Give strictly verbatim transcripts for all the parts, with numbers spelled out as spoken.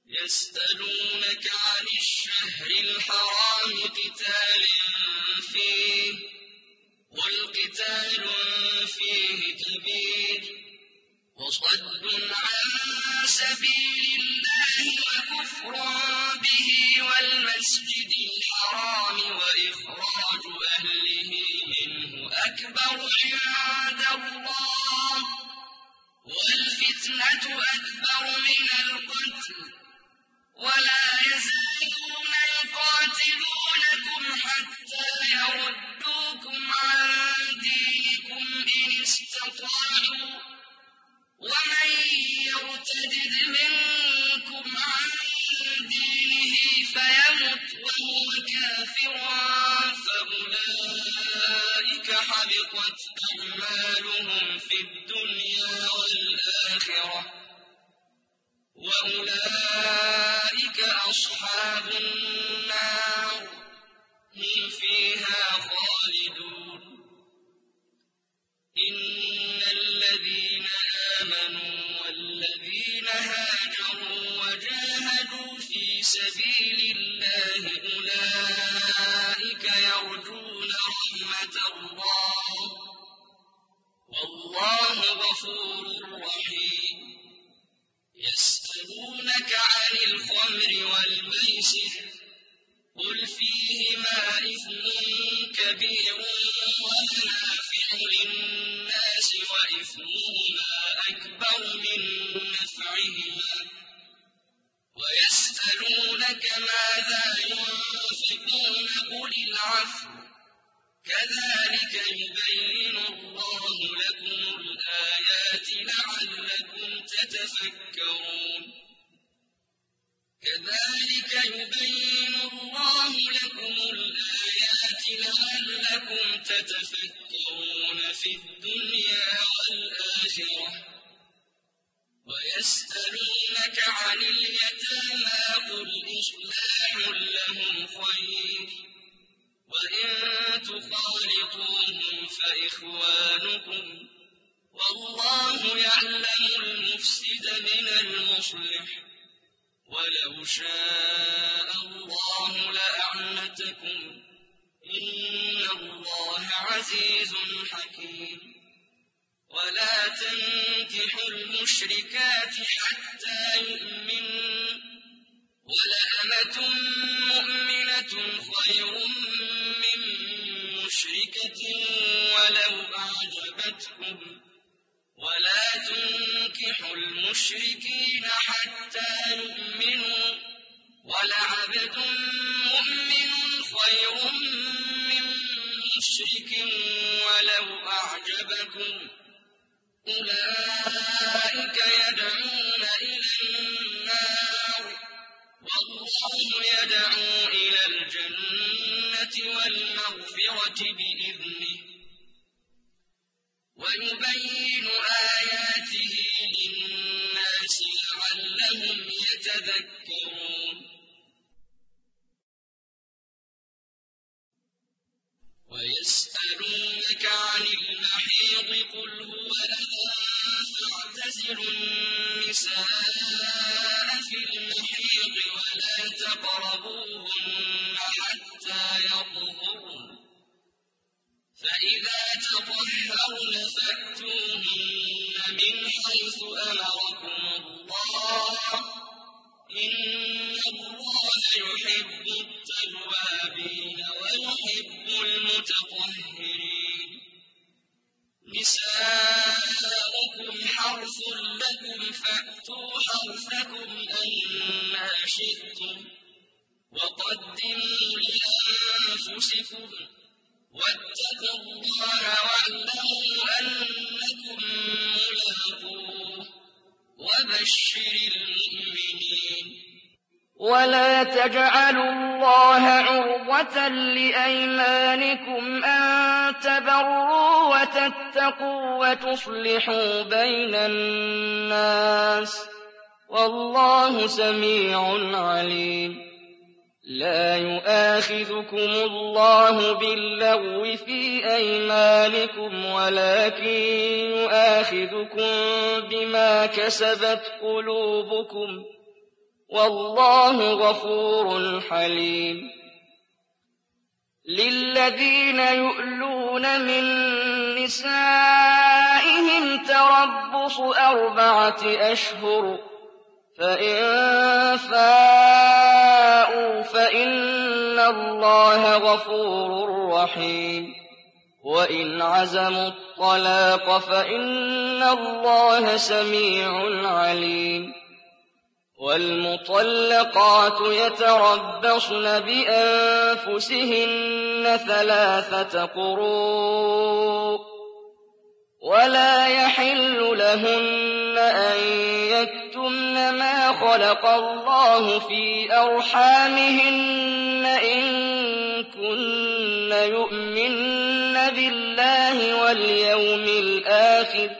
يسألونك عن الشهر الحرام قتال فيه قل قتال فيه كبير وصد عن سبيل الله وكفر به والمسجد الحرام وإخراج أهله منه أكبر عند الله والفتنة أكبر من القتل ولا يزالون يقاتلونكم حتى يردوكم عن دينكم إن استطاعوا ومن يرتد منكم عن دينه فيمت وهو كافر فأولئك حبطت أعمالهم في الدنيا والآخرة وأولئك أصحاب النار هم فيها خالدون إن الذين آمنوا والذين هاجروا وجاهدوا في سبيل الله أولئك يرجون رحمة الله والله غفور رحيم يسألونك عن الخمر والميسر قل فيهما إثم كبير ومنافع للناس وإثمهما أكبر من نفعهما ويسألونك ماذا ينفقون قل العفو كذلك يبين الله لكم الآيات لعلكم تتفكرون كذلك يبين الله لكم الآيات لعلكم تتفكرون في الدنيا والآخرة ويسألونك عن اليتامى قل إصلاح لهم خير وإن تخالطوهم فإخوانكم والله يعلم المفسد من المصلح ولو شاء الله لأعنتكم إن الله عزيز حكيم ولا تنكحوا المشركات حتى يؤمنوا ولأمة مؤمنة خير من مشركة ولو أعجبتكم ولا تنكحوا المشركين حتى يؤمنوا ولعبد مؤمن خير من مشرك ولو أعجبكم أولئك يدعون إلى النار والله يدعو إلى الجنة والمغفرة بإذنه ويبين آياته للناس لعلهم يتذكرون ويسألونك عن المحيض قل هو أذى فاعتزلوا النساء في المحيض ولا تقربوهن حتى يطهرن فإذا تطهرن فأتوهن من حيث أمركم الله إن الله يحب التوابين ويحب المتطهرين نساؤكم حرث لكم فأتوا حرثكم أنى شئتم وقدموا لأنفسكم واتقوا الله واعلموا أنكم ملاقوه وبشر المؤمنين ولا تجعلوا الله عرضة لأيمانكم أن تبروا وتتقوا وتصلحوا بين الناس والله سميع عليم لا يؤاخذكم الله باللغو في أيمانكم ولكن يؤاخذكم بما كسبت قلوبكم والله غفور حليم للذين يؤلون من نسائهم تربص أربعة أشهر فإن فاءوا فإن الله غفور رحيم وإن عزموا الطلاق فإن الله سميع عليم والمطلقات يتربصن بأنفسهن ثلاثة قروء ولا يحل لهن أن يكتمن ما خلق الله في أرحامهن إن كن يؤمن بالله واليوم الآخر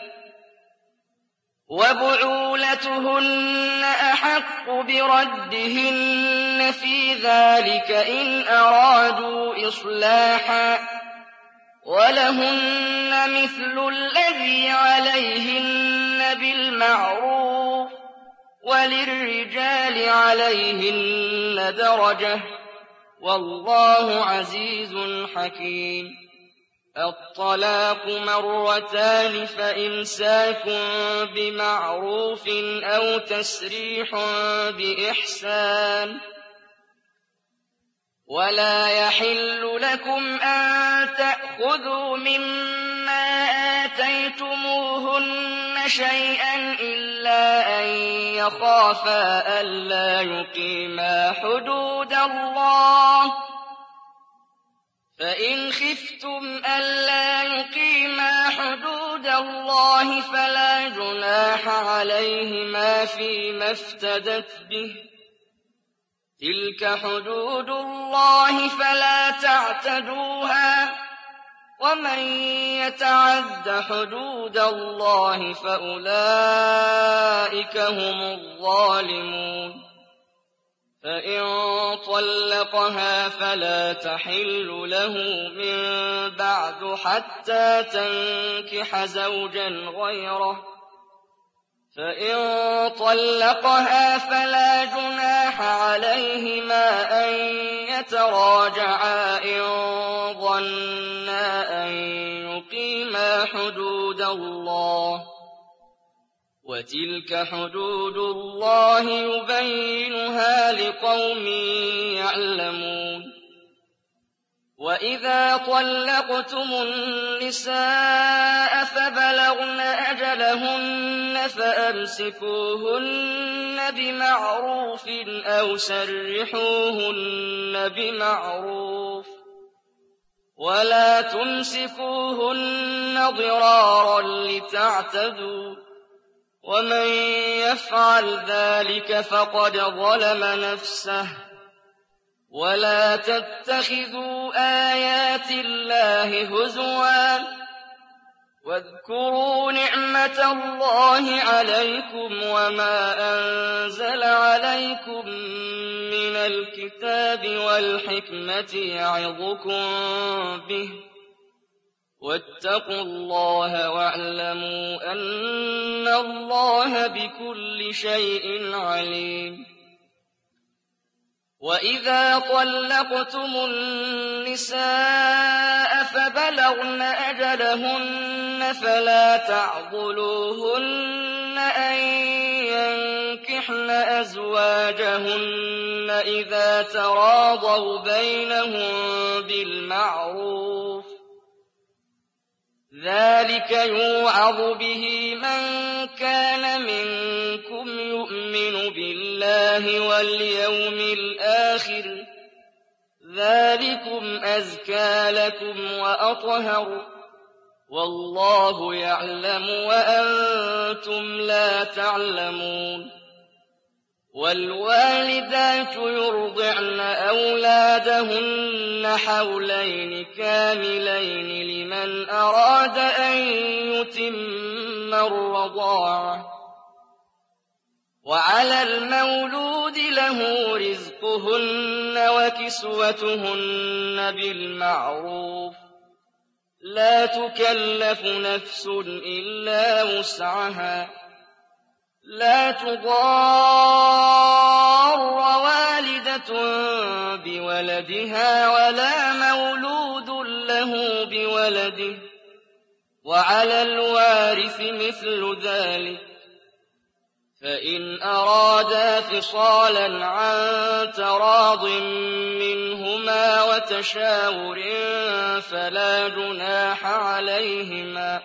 وبعولتهن أحق بردهن في ذلك إن أرادوا إصلاحا ولهن مثل الذي عليهن بالمعروف وللرجال عليهن درجة والله عزيز حكيم الطلاق مرتان فإمساك بمعروف أو تسريح بإحسان ولا يحل لكم أن تأخذوا مما آتيتموهن شيئا إلا أن يخافا ألا يقيما حدود الله فإن خفتم ألا يقيما حدود الله فلا جناح عليهما فيما افتدت به تلك حدود الله فلا تعتدوها ومن يتعد حدود الله فأولئك هم الظالمون فإن طلقها فلا تحل له من بعد حتى تنكح زوجا غيره فإن طلقها فلا جناح عليهما أن يتراجعا إن ظنا أن يقيما حدود الله وتلك حدود الله يبينها لقوم يعلمون وإذا طلقتم النساء فبلغن أجلهن فأمسكوهن بمعروف أو سرحوهن بمعروف ولا تمسكوهن ضرارا لتعتدوا ومن يفعل ذلك فقد ظلم نفسه ولا تتخذوا آيات الله هزوا واذكروا نعمة الله عليكم وما أنزل عليكم من الكتاب والحكمة يعظكم به واتقوا الله واعلموا أن الله بكل شيء عليم وإذا طلقتم النساء فبلغن أجلهن فلا تعضلوهن أن ينكحن أزواجهن إذا تراضوا بينهم بالمعروف ذلك يوعظ به من كان منكم يؤمن بالله واليوم الآخر ذلكم أزكى لكم وأطهر والله يعلم وأنتم لا تعلمون والوالدات يرضعن أولادهن حولين كاملين لمن أراد أن يتم الرضاعة وعلى المولود له رزقهن وكسوتهن بالمعروف لا تكلف نفس إلا وسعها لا تضار والدة بولدها ولا مولود له بولده، وعلى الوارث مثل ذلك، فإن أرادا فصالا عن تراض منهما وتشاور فلا جناح عليهما.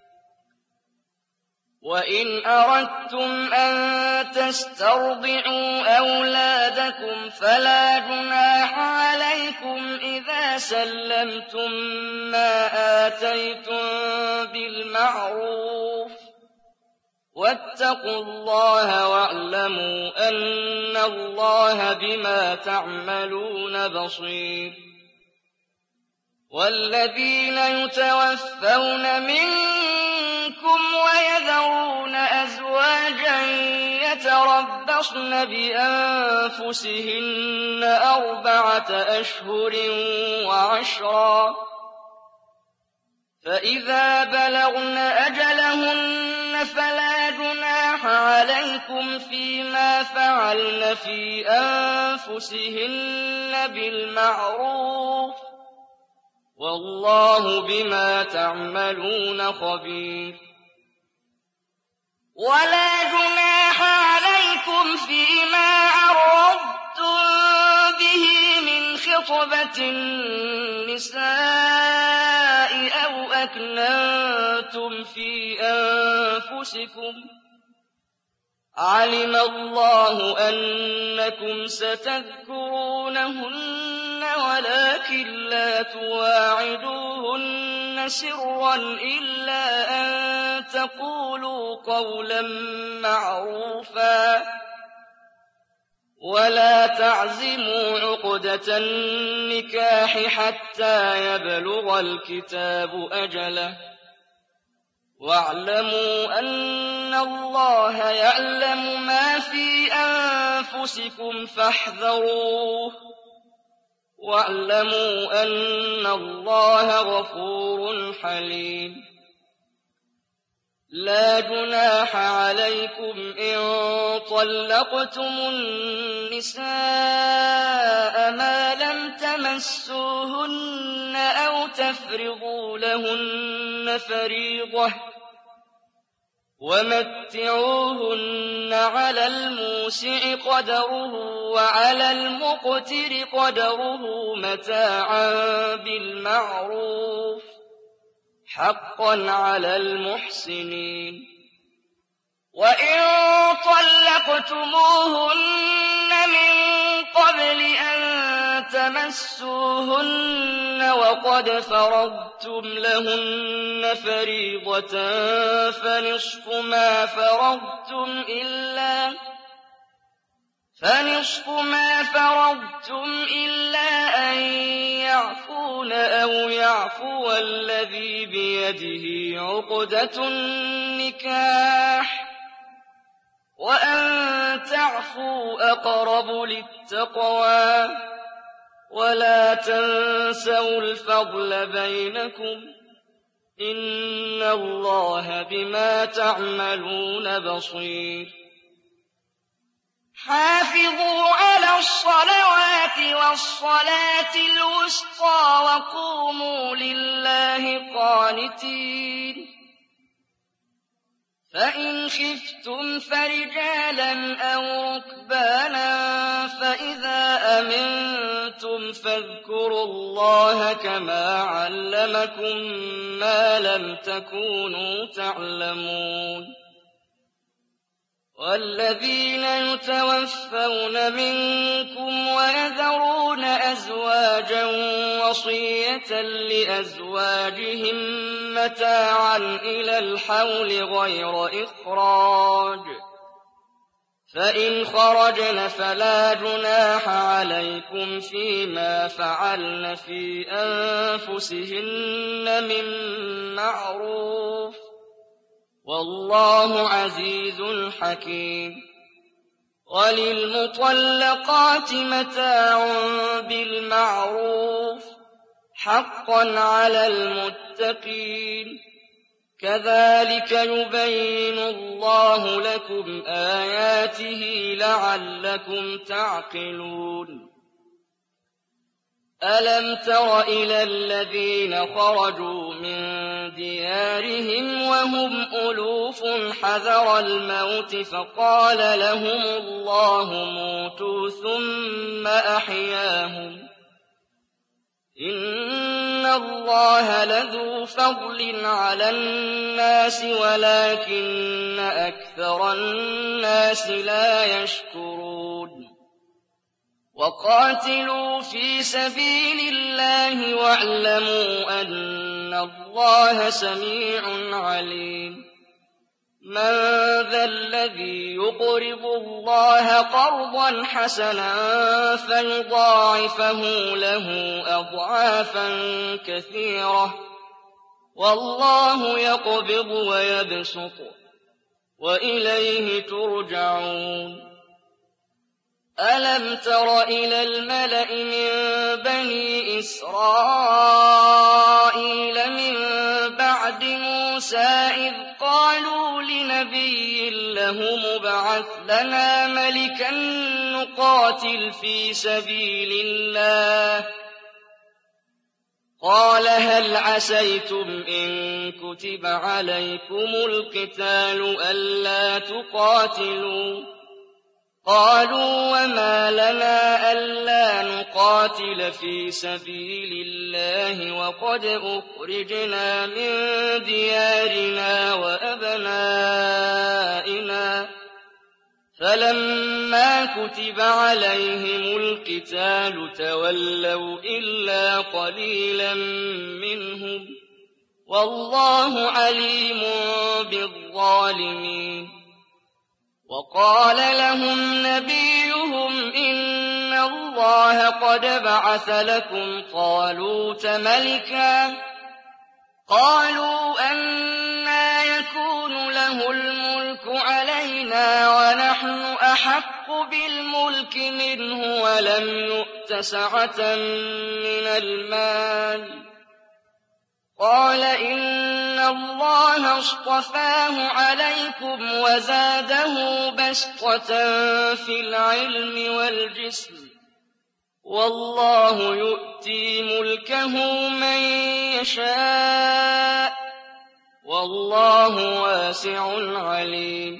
وإن أردتم أن تسترضعوا أولادكم فلا جناح عليكم إذا سلمتم ما آتيتم بالمعروف، واتقوا الله واعلموا أن الله بما تعملون بصير. والذين يتوفون منكم ويذرون أزواجا يتربصن بأنفسهن أربعة أشهر وعشرا، فإذا بلغن أجلهن فلا جناح عليكم فيما فعلن في أنفسهن بالمعروف، والله بما تعملون خبير. ولا جناح عليكم فيما عرضتم به من خطبة النساء أو أكننتم في أنفسكم، علم الله أنكم ستذكرونهن ولكن لا تواعدوهن سرا إلا أن تقولوا قولا معروفا، ولا تعزموا عقدة النكاح حتى يبلغ الكتاب أجله، واعلموا أن الله يعلم ما في أنفسكم فاحذروه، واعلموا أن الله غفور حليم. لا جناح عليكم إن طلقتم النساء ما لم تمسوهن أو تفرضوا لهن فريضة، ومتعوهن على الموسع قدره وعلى المقتر قدره متاعا بالمعروف، حقا على المحسنين. وإن طلقتموهن من قبل أن تمسوهن وقد فرضتم لهن فريضة فنصف ما فرضتم إلا فنصف ما فرضتم إلا أن يعفون أو يعفو الذي بيده عقدة النكاح، وأن تعفوا أقرب للتقوى، ولا تنسوا الفضل بينكم، إن الله بما تعملون بصير. حافظوا على الصلوات والصلاة الوسطى وقوموا لله قانتين. فإن خفتم فرجالا أو ركبانا فإذا أمنتم فاذكروا الله كما علمكم ما لم تكونوا تعلمون. والذين يتوفون منكم ويذرون أزواجا وصية لأزواجهم متاعا إلى الحول غير إخراج، فإن خرجن فلا جناح عليكم فيما فعلن في أنفسهن من معروف، والله عزيز حكيم. وللمطلقات متاع بالمعروف حقا على المتقين. كذلك يبين الله لكم آياته لعلكم تعقلون ألم تر إلى الذين خرجوا من ديارهم وهم ألوف حذر الموت فقال لهم الله موتوا ثم أحياهم إن الله لذو فضل على الناس ولكن أكثر الناس لا يشكرون وقاتلوا في سبيل الله واعلموا أن الله سميع عليم من ذا الذي يقرض الله قرضا حسنا فيضاعفه له أضعافا كثيرة والله يقبض ويبسط وإليه ترجعون ألم تر إلى الملأ من بني إسرائيل من بعد موسى إذ قالوا لنبي له مبعث لنا ملكا نقاتل في سبيل الله قال هل عسيتم إن كتب عليكم القتال ألا تقاتلوا قالوا وما لنا ألا نقاتل في سبيل الله وقد أخرجنا من ديارنا وأبنائنا فلما كتب عليهم القتال تولوا إلا قليلا منهم والله عليم بالظالمين وقال لهم نبيهم إن الله قد بعث لكم طالوت ملكا قالوا أنى يكون له الملك علينا ونحن أحق بالملك منه ولم يؤت سعة من المال قال إن الله اصطفاه عليكم وزاده بسطة في العلم والجسم والله يؤتي ملكه من يشاء والله واسع عليم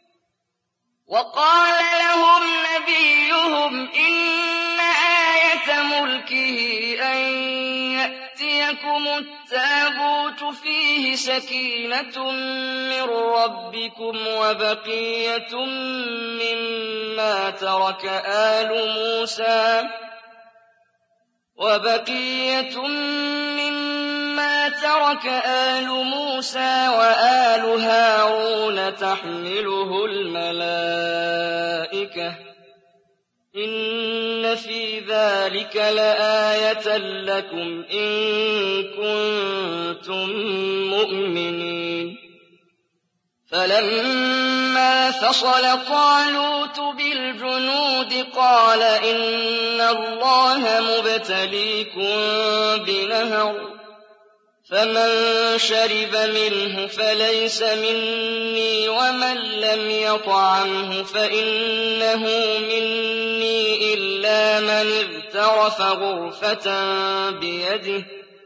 وقال لهم نبيهم إن آية ملكه أن يأتيكم التابوت فيه سكينة من ربكم وبقية مما ترك آل موسى وبقية مما ترك آل موسى وآل هارون تحمله الملائكة إن في ذلك لآية لكم إن كنتم مؤمنين فلما فصل طالوت بالجنود قال إن الله مبتليكم بنهر فمن شرب منه فليس مني ومن لم يطعمه فإنه مني إلا من اغترف غرفة بيده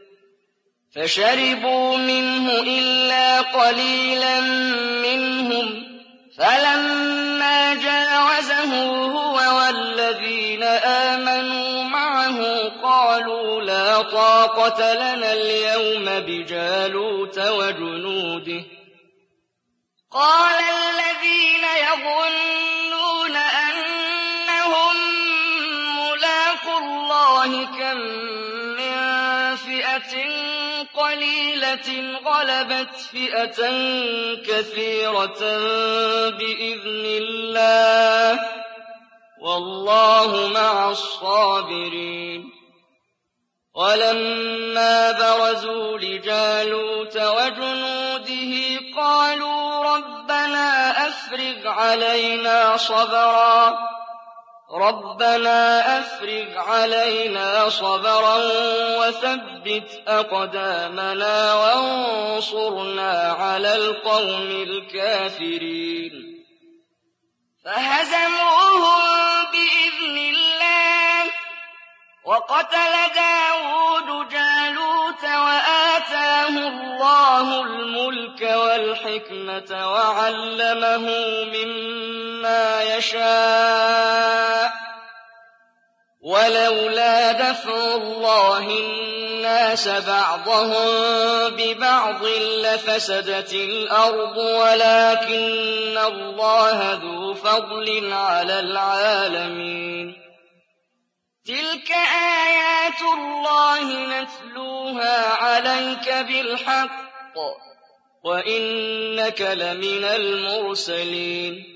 فشربوا منه إلا قليلا منهم فلما جاوزه هو والذين آمنوا معه قالوا لا طاقة لنا اليوم بجالوت وجنوده قال الذين يظنون أنهم ملاقو الله كم من فئة قليلة غلبت فئة كثيرة بإذن الله والله مع الصابرين ولما برزوا لجالوت وجنوده قالوا ربنا أفرغ علينا صبرا رَبَّنَا أَفْرِغْ عَلَيْنَا صَبْرًا وَثَبِّتْ أَقْدَامَنَا وَانصُرْنَا عَلَى الْقَوْمِ الْكَافِرِينَ فَهَزَمُوهُم بِإِذْنِ اللَّهِ ۚ وَقَتَلَ دَاوُودُ جَالُوتَ وَآتَاهُ اللَّهُ الْمُلْكَ وَالْحِكْمَةَ وَعَلَّمَهُ مِمَّا يَشَاءُ ۗ وَلَوْلَا دَفْعُ اللَّهِ النَّاسَ بَعْضَهُم بِبَعْضٍ لَّفَسَدَتِ الْأَرْضُ وَلَٰكِنَّ اللَّهَ ذُو فَضْلٍ عَلَى الْعَالَمِينَ تِلْكَ آيَاتُ اللَّهِ نَتْلُوهَا عَلَيْكَ بِالْحَقِّ ۚ وَإِنَّكَ لَمِنَ الْمُرْسَلِينَ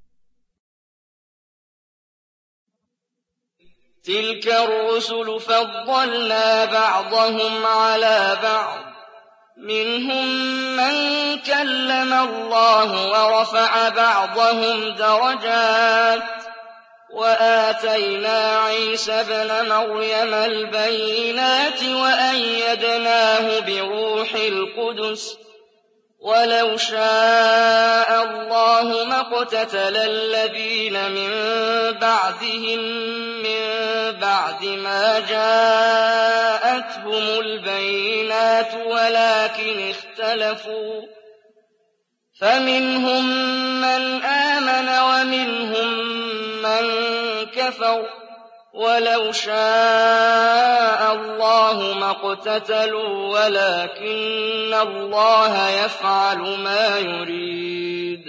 تِلْكَ الرُّسُلُ فَضَّلْنَا بَعْضَهُمْ عَلَىٰ بَعْضٍ ۖ مِّنْهُم مَّن كَلَّمَ اللَّهُ وَرَفَعَ بَعْضَهُمْ دَرَجَاتٍ ۚ وَآتَيْنَا عِيسَى ابْنَ مَرْيَمَ الْبَيِّنَاتِ وَأَيَّدْنَاهُ بِرُوحِ الْقُدُسِ ۗ وَلَوْ شَاءَ اللَّهُ مَا اقْتَتَلَ الَّذِينَ مِن بَعْدِهِم مِّن بَعْدِ مَا جَاءَتْهُمُ الْبَيِّنَاتُ وَلَٰكِنِ اخْتَلَفُوا ۚ فَمِنْهُم مَّنْ آمَنَ وَمِنْهُم مَّن كَفَرَ ۚ وَلَوْ شَاءَ اللَّهُ مَا اقْتَتَلُوا وَلَٰكِنَّ اللَّهَ يَفْعَلُ مَا يُرِيدُ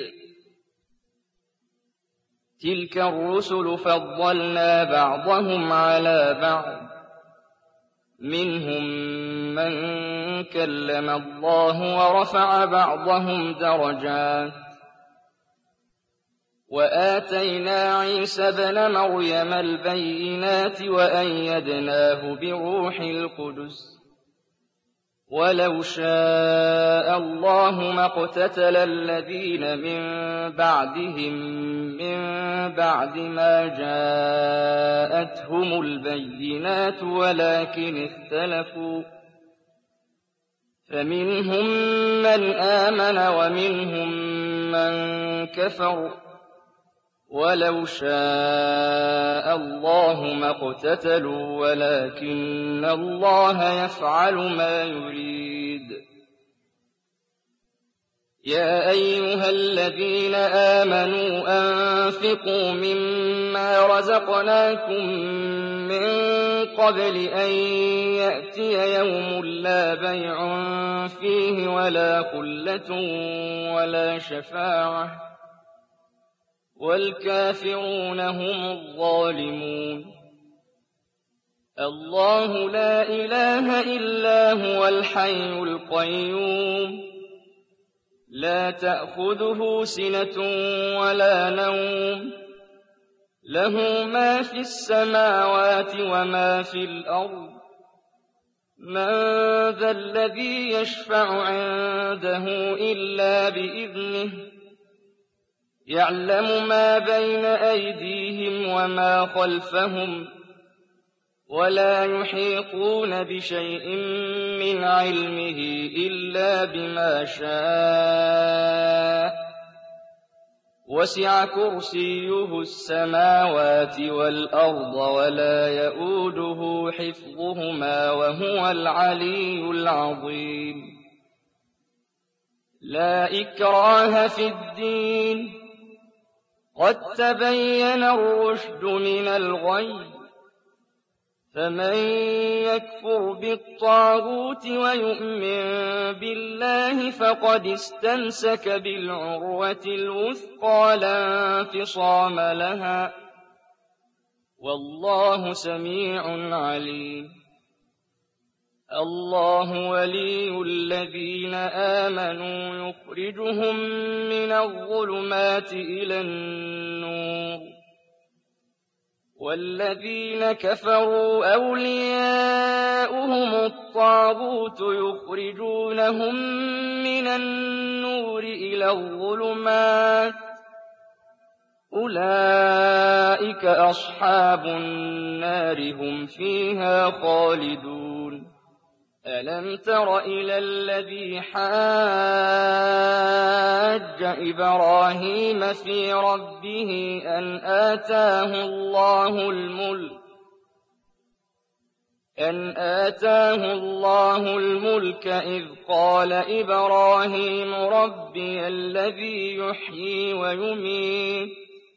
تِلْكَ الرُّسُلُ فَضَّلْنَا بَعْضَهُمْ عَلَىٰ بَعْضٍ ۖ مِّنْهُم مَّن كَلَّمَ اللَّهُ وَرَفَعَ بَعْضَهُمْ دَرَجَاتٍ ۚ وَآتَيْنَا عِيسَى ابْنَ مَرْيَمَ الْبَيِّنَاتِ وَأَيَّدْنَاهُ بِرُوحِ الْقُدُسِ ۗ وَلَوْ شَاءَ اللَّهُ مَا اقْتَتَلَ الَّذِينَ مِن بَعْدِهِم مِّن بَعْدِ مَا جَاءَتْهُمُ الْبَيِّنَاتُ وَلَٰكِنِ اخْتَلَفُوا ۚ فَمِنْهُم مَّنْ آمَنَ وَمِنْهُم مَّن كَفَرَ ۚ وَلَوْ شَاءَ اللَّهُ مَا اقْتَتَلُوا وَلَٰكِنَّ اللَّهَ يَفْعَلُ مَا يُرِيدُ يَا أَيُّهَا الَّذِينَ آمَنُوا أَنفِقُوا مِمَّا رَزَقْنَاكُم مِّن قَبْلِ أَن يَأْتِيَ يَوْمٌ لَّا بَيْعٌ فِيهِ وَلَا خُلَّةٌ وَلَا شَفَاعَةٌ ۗ وَالْكَافِرُونَ هُمُ الظَّالِمُونَ اللَّهُ لَا إِلَٰهَ إِلَّا هُوَ الْحَيُّ الْقَيُّومُ لَا تَأْخُذُهُ سِنَةٌ وَلَا نَوْمٌ لَّهُ مَا فِي السَّمَاوَاتِ وَمَا فِي الْأَرْضِ مَن ذَا الَّذِي يَشْفَعُ عِندَهُ إِلَّا بِإِذْنِهِ يَعْلَمُ مَا بَيْنَ أَيْدِيهِمْ وَمَا خَلْفَهُمْ وَلَا يُحِيطُونَ بِشَيْءٍ مِّنْ عِلْمِهِ إِلَّا بِمَا شَاءَ ۚ وَسِعَ كُرْسِيُّهُ السَّمَاوَاتِ وَالْأَرْضَ وَلَا يَئُودُهُ حِفْظُهُمَا وَهُوَ الْعَلِيُّ الْعَظِيمُ لَا إِكْرَاهَ فِي الدِّينِ ۖ قَد تَّبَيَّنَ الرُّشْدُ مِنَ الْغَيِّ ۚ فَمَن يَكْفُرْ بِالطَّاغُوتِ وَيُؤْمِن بِاللَّهِ فَقَدِ اسْتَمْسَكَ بِالْعُرْوَةِ الْوُثْقَىٰ لَا انفِصَامَ لَهَا ۗ وَاللَّهُ سَمِيعٌ عَلِيمٌ اللَّهُ وَلِيُّ الَّذِينَ آمَنُوا يُخْرِجُهُم مِّنَ الظُّلُمَاتِ إِلَى النُّورِ ۖ وَالَّذِينَ كَفَرُوا أَوْلِيَاؤُهُمُ الطَّاغُوتُ يُخْرِجُونَهُم مِّنَ النُّورِ إِلَى الظُّلُمَاتِ ۗ أولئك أصحاب النار هم فيها خالدون ألم تر إلى الذي حاج إبراهيم في ربه أن آتاه الله الملك أن آتاه الله الملك إذ قال إبراهيم ربي الذي يحيي ويميت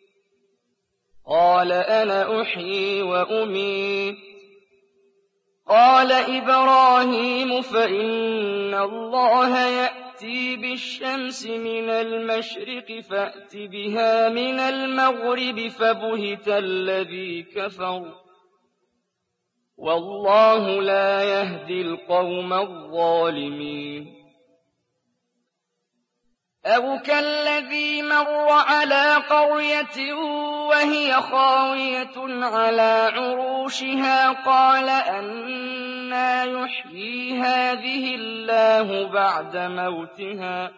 قال أنا أحيي وأميت قال إبراهيم فإن الله يأتي بالشمس من المشرق فأت بها من المغرب فبهت الذي كفر والله لا يهدي القوم الظالمين أو كالذي مر على قرية وهي خاوية على عروشها قال أنى يحيي هذه الله بعد موتها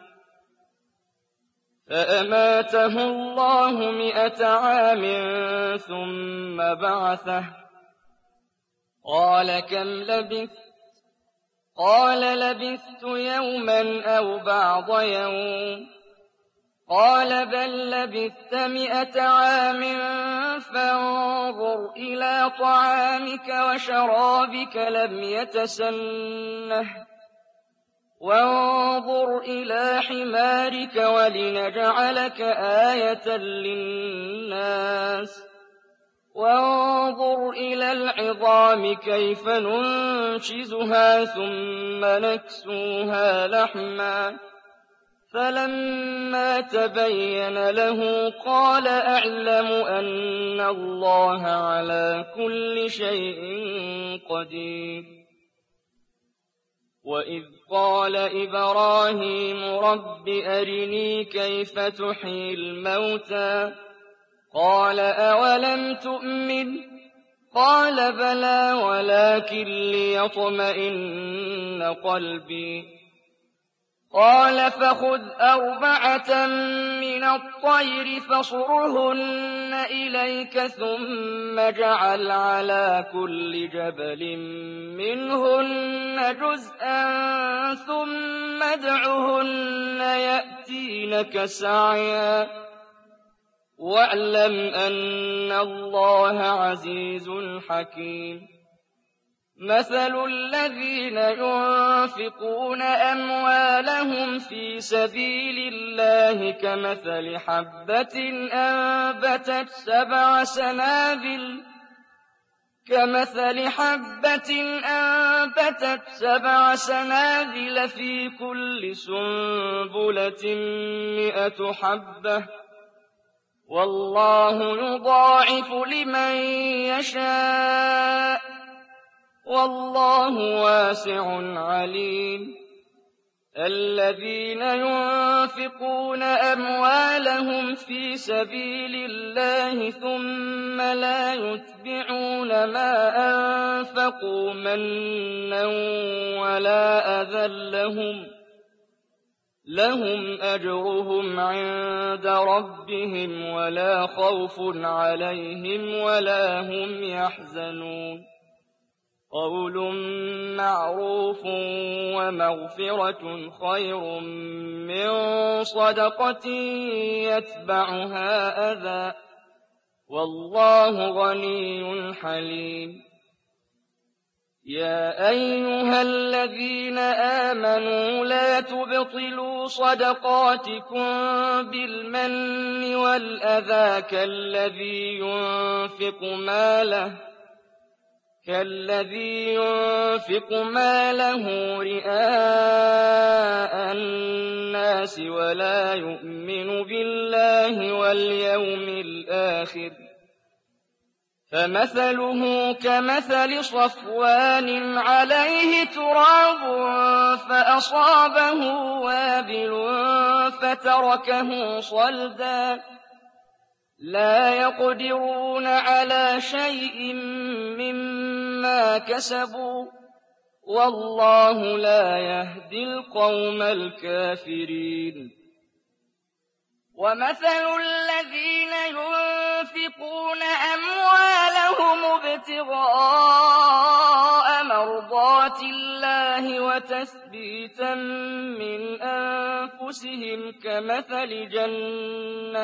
فأماته الله مئة عام ثم بعثه قال كم لبثت قال لبثت يوما أو بعض يوم قال بل لبثت مئة عام فانظر إلى طعامك وشرابك لم يتسنه وانظر إلى حمارك ولنجعلك آية للناس وانظر إلى العظام كيف ننشزها ثم نكسوها لحما فلما تبين له قال أعلم أن الله على كل شيء قدير وإذ قال إبراهيم رب أرني كيف تحيي الموتى قال أولم تؤمن قال بلى ولكن ليطمئن قلبي قال فخذ أربعة من الطير فصرهن إليك ثم اجعل على كل جبل منهن جزءا ثم ادعهن يأتينك سعيا واعلم أن الله عزيز حكيم مثل الذين ينفقون أموالهم في سبيل الله كمثل حبة أنبتت سبع سنابل كمثل حبة أنبتت سبع سنابل في كل سنبلة مئة حبة والله يضاعف لمن يشاء والله واسع عليم الذين ينفقون أموالهم في سبيل الله ثم لا يتبعون ما أنفقوا منا ولا أذى لهم لهم أجرهم عند ربهم ولا خوف عليهم ولا هم يحزنون قول معروف ومغفرة خير من صدقة يتبعها أذى والله غني حليم يا أيها الذين آمنوا لا تبطلوا صدقاتكم بالمن والأذى كالذي ينفق ماله كالذي ينفق ماله رئاء الناس ولا يؤمن بالله واليوم الآخر فمثله كمثل صفوان عليه تراب فأصابه وابل فتركه صلدا لا يقدرون على شيء مما كسبوا والله لا يهدي القوم الكافرين ومثل الذين ينفقون أموالهم ابتغاء مرضات الله وتثبيتا من أنفسهم كمثل جنة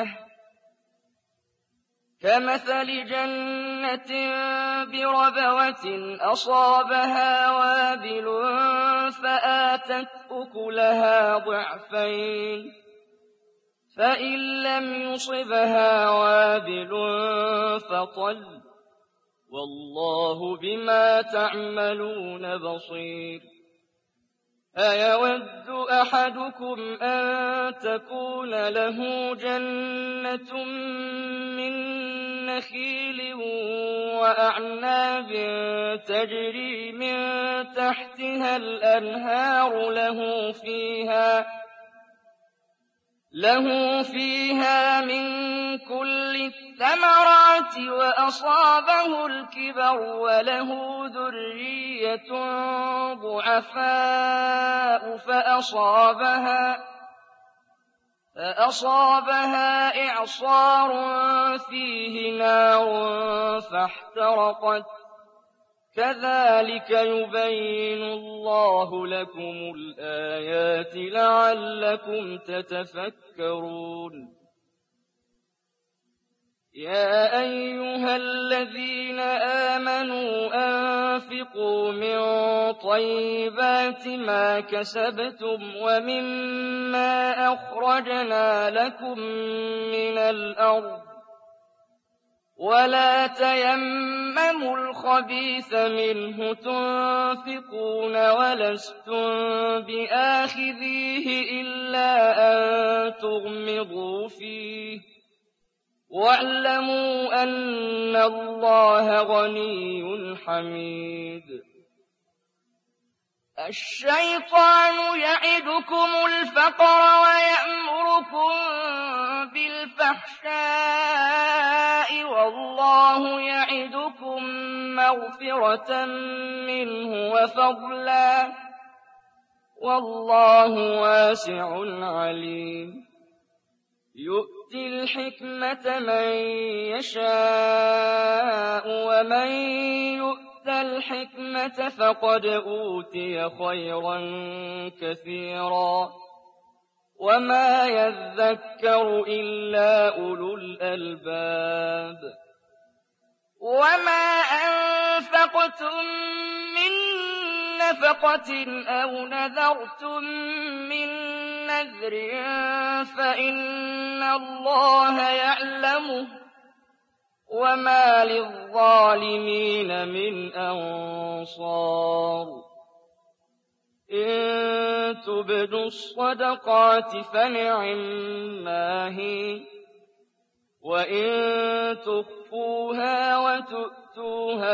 كمثل جنة بربوة أصابها وابل فآتت أكلها ضعفين فإن لم يصبها وابل فطل والله بما تعملون بصير أيود أحدكم أن تكون له جنة من نخيل وأعناب تجري من تحتها الأنهار له فيها له فيها من كل الثمرات وأصابه الكبر وله ذرية ضعفاء فأصابها فأصابها إعصار فيه نار فاحترقت كذلك يبين الله لكم الآيات لعلكم تتفكرون يا أيها الذين آمنوا أنفقوا من طيبات ما كسبتم ومما أخرجنا لكم من الأرض ولا تيمموا الخبيث منه تنفقون ولستم بآخذيه إلا أن تغمضوا فيه واعلموا أن الله غني حميد الشيطان يعدكم الفقر ويأمركم بالفحشاء والله يعدكم مغفرة منه وفضلا والله واسع عليم يؤتي الحكمة من يشاء ومن يؤت الحكمة فقد أوتي خيرا كثيرا وما يذكر إلا أولو الألباب وما أنفقتم من نفقة أو نذرتم من نذر فإن الله يعلمه وما للظالمين من أنصار إن تبدوا الصدقات فنعما هي وإن تخفوها وتؤتوها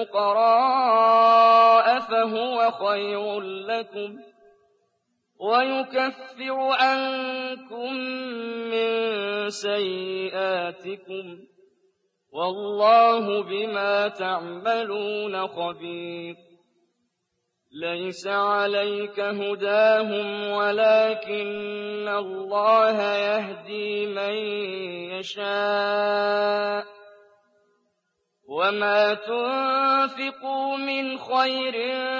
الفقراء فهو خير لكم ويكفر عنكم من سيئاتكم والله بما تعملون خبير ليس عليك هداهم ولكن الله يهدي من يشاء وما تنفقوا من خير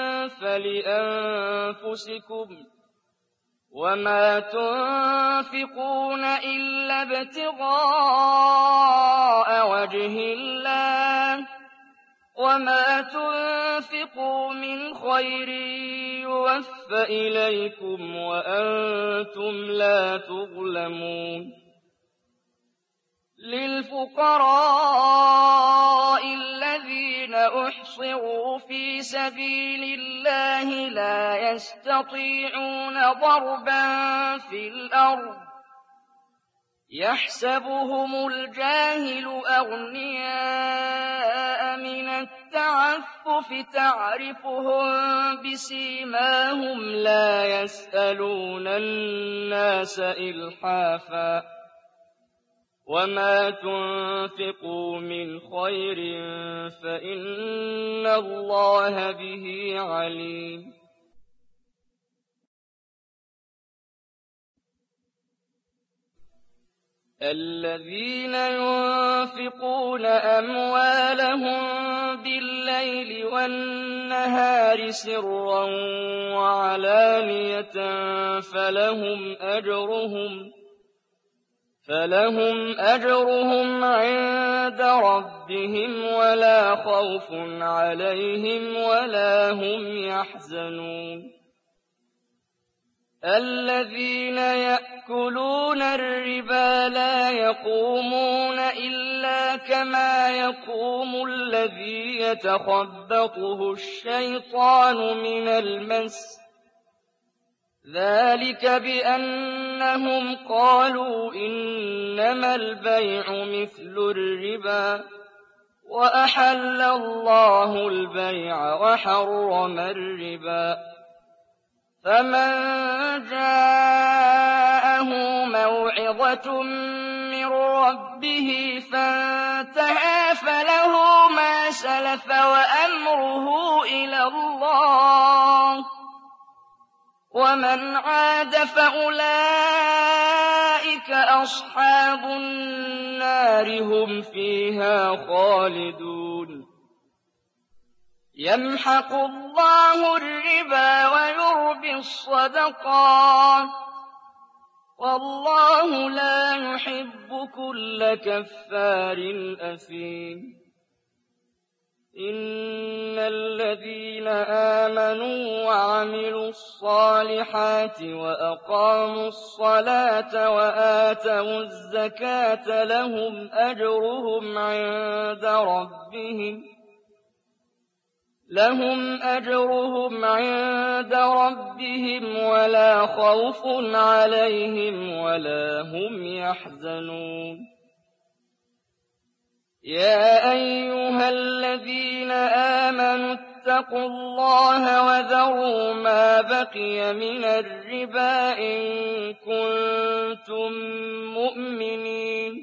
فلأنفسكم وما تنفقون إلا ابتغاء وجه الله وما تنفقوا من خير يوفى إليكم وأنتم لا تظلمون للفقراء الذين أحصروا في سبيل الله لا يستطيعون ضربا في الأرض يحسبهم الجاهل أغنياء من التعفف تعرفهم بسيماهم لا يسألون الناس إلحافا وما تنفقوا من خير فإن الله به عليم الذين ينفقون أموالهم بالليل والنهار سرا وعلانية فلهم أجرهم فلهم أجرهم عند ربهم ولا خوف عليهم ولا هم يحزنون الذين يأكلون الربا لا يقومون إلا كما يقوم الذي يتخبطه الشيطان من المس ذلك بأنهم قالوا إنما البيع مثل الربا وأحل الله البيع وحرم الربا فمن جاءه موعظة من ربه فانتهى فله ما سلف وأمره إلى الله ومن عاد فأولئك أصحاب النار هم فيها خالدون يمحق الله الربا ويربي الصدقات والله لا يحب كل كفار أثيم إن الذين آمنوا وعملوا الصالحات وأقاموا الصلاة وآتوا الزكاة لهم أجرهم عند ربهم لهم أجرهم عند ربهم ولا خوف عليهم ولا هم يحزنون يا أيها الذين آمنوا اتقوا الله وذروا ما بقي من الربا إن كنتم مؤمنين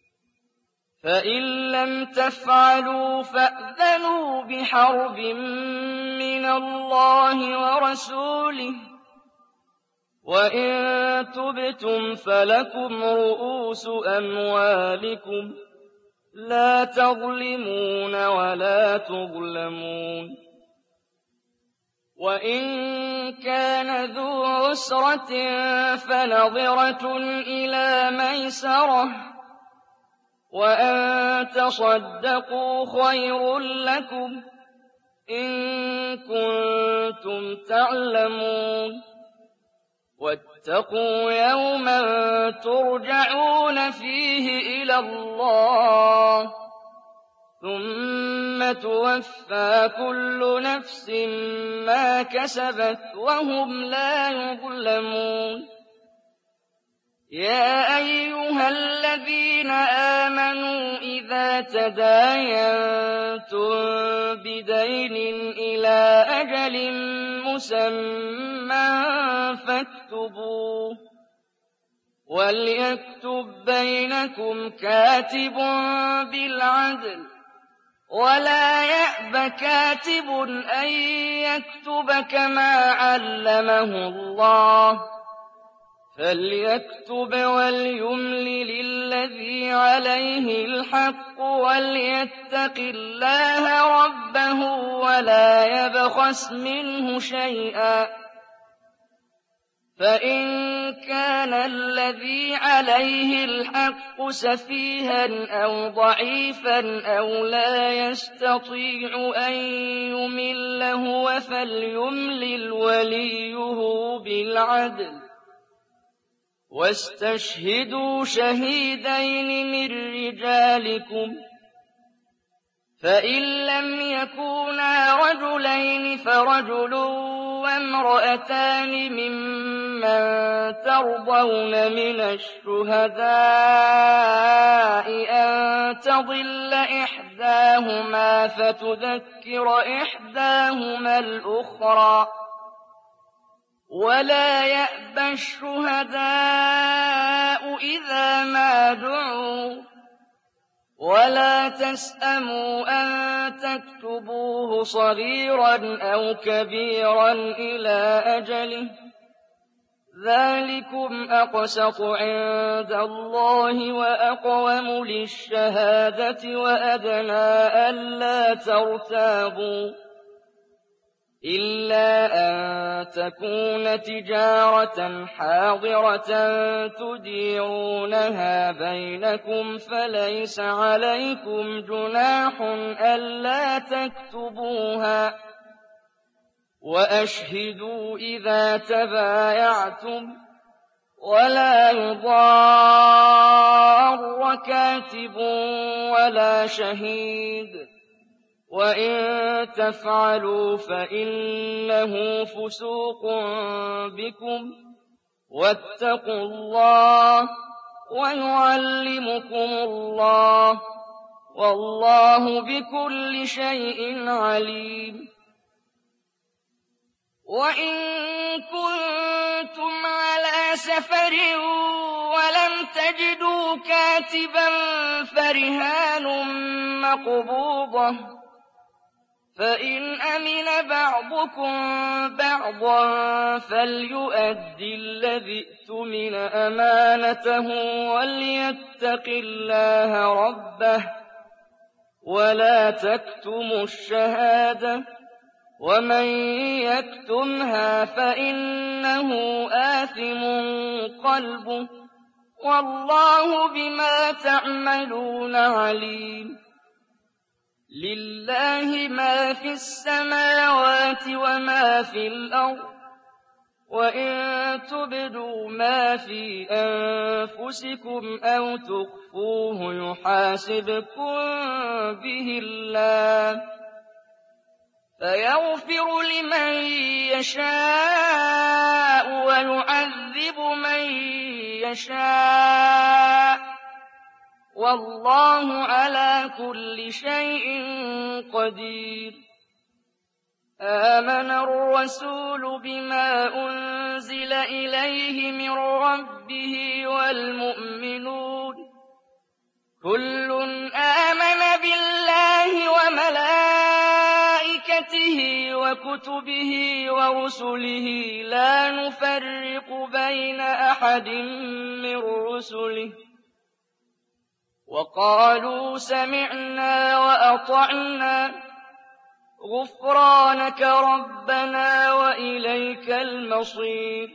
فإن لم تفعلوا فأذنوا بحرب من الله ورسوله وإن تبتم فلكم رؤوس أموالكم لا تظلمون ولا تظلمون وإن كان ذو عسرة فنظرة إلى ميسرة وأن تصدقوا خير لكم إن كنتم تعلمون واتقوا يوما ترجعون فيه إلى الله ثم توفى كل نفس ما كسبت وهم لا يظلمون يا أيها الذين آمنوا إذا تداينتم بدين إلى أجل مسمى فاكتبوه وليكتب بينكم كاتب بالعدل ولا يأب كاتب أن يكتب كما علمه الله فليكتب وليملل الذي عليه الحق وليتق الله ربه ولا يبخس منه شيئا فإن كان الذي عليه الحق سفيها أو ضعيفا أو لا يستطيع أن يمل هو فليملل وليه بالعدل واستشهدوا شهيدين من رجالكم فإن لم يكونا رجلين فرجل وامرأتان ممن ترضون من الشهداء أن تضل إحداهما فتذكر إحداهما الأخرى ولا يأبى الشهداء إذا ما دعوا ولا تسأموا أن تكتبوه صغيرا أو كبيرا إلى أجله ذَٰلِكُمْ أَقْسَطُ عِندَ اللَّهِ وَأَقْوَمُ لِلشَّهَادَةِ وَأَدْنَىٰ أَلَّا تَرْتَابُوا ۖ إِلَّا أَن تَكُونَ تِجَارَةً حَاضِرَةً تُدِيرُونَهَا بَيْنَكُمْ فَلَيْسَ عَلَيْكُمْ جُنَاحٌ أَلَّا تَكْتُبُوهَا ۗ وَأَشْهِدُوا إِذَا تَبَايَعْتُمْ ۚ وَلَا يُضَارَّ كَاتِبٌ وَلَا شَهِيدٌ ۚ وَإِن تَفْعَلُوا فَإِنَّهُ فُسُوقٌ بِكُمْ ۗ وَاتَّقُوا اللَّهَ وَيُعَلِّمُكُمُ اللَّهُ ۗ وَاللَّهُ بِكُلِّ شَيْءٍ عَلِيمٌ. وَإِن كُنتُمْ عَلَىٰ سَفَرٍ وَلَمْ تَجِدُوا كَاتِبًا فَرِهَانٌ مَّقْبُوضَةٌ ۖ فَإِنْ أَمِنَ بَعْضُكُم بَعْضًا فَلْيُؤَدِّ الَّذِي اؤْتُمِنَ أَمَانَتَهُ وَلْيَتَّقِ اللَّهَ رَبَّهُ ۗ وَلَا تَكْتُمُوا الشَّهَادَةَ ۚ وَمَن يَكْتُمْهَا فَإِنَّهُ آثِمٌ قَلْبُهُ ۗ وَاللَّهُ بِمَا تَعْمَلُونَ عَلِيمٌ. لِّلَّهِ مَا فِي السَّمَاوَاتِ وَمَا فِي الْأَرْضِ ۚ وَإِن تُبْدُوا مَا فِي أَنفُسِكُمْ أَوْ تُخْفُوهُ يُحَاسِبْكُم بِهِ اللَّهُ، فَيَغْفِرُ لِمَن يَشَاءُ وَيُعَذِّبُ مَن يَشَاءُ ۗ وَاللَّهُ عَلَىٰ كُلِّ شَيْءٍ قَدِيرٌ. آمَنَ الرَّسُولُ بِمَا أُنزِلَ إِلَيْهِ مِن رَّبِّهِ وَالْمُؤْمِنُونَ كُلٌّ آمَنَ بِاللَّهِ وَمَلَائِكَتِهِ وَكُتُبِهِ وَرُسُلِهِ لَا نُفَرِّقُ بَيْنَ أَحَدٍ مِّن رُّسُلِهِ ۚ وَقَالُوا سَمِعْنَا وَأَطَعْنَا ۖ غُفْرَانَكَ رَبَّنَا وَإِلَيْكَ الْمَصِيرُ.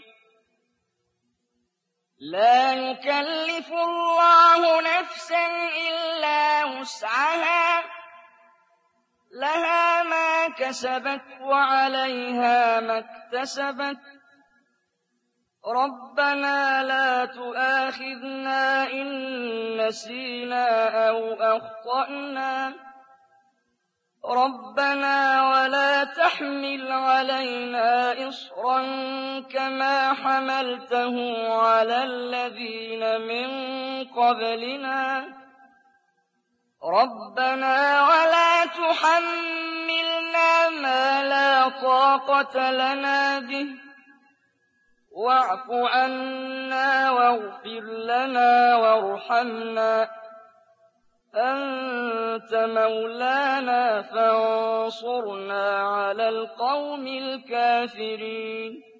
لَا يُكَلِّفُ اللَّهُ نَفْسًا إِلَّا وُسْعَهَا ۚ لَهَا مَا كَسَبَتْ وَعَلَيْهَا مَا اكْتَسَبَتْ. رَبَّنَا لَا تُؤَاخِذْنَا إِن نَّسِينَا أَوْ أَخْطَأْنَا. رَبَّنَا وَلَا تَحْمِلْ عَلَيْنَا إِصْرًا كَمَا حَمَلْتَهُ عَلَى الَّذِينَ مِن قَبْلِنَا. رَبَّنَا وَلَا تُحَمِّلْنَا مَا لَا طَاقَةَ لَنَا بِهِ، وَاعْفُ عَنَّا وَاغْفِرْ لَنَا وَارْحَمْنَا، أَنتَ مَوْلَانَا فَانصُرْنَا عَلَى الْقَوْمِ الْكَافِرِينَ.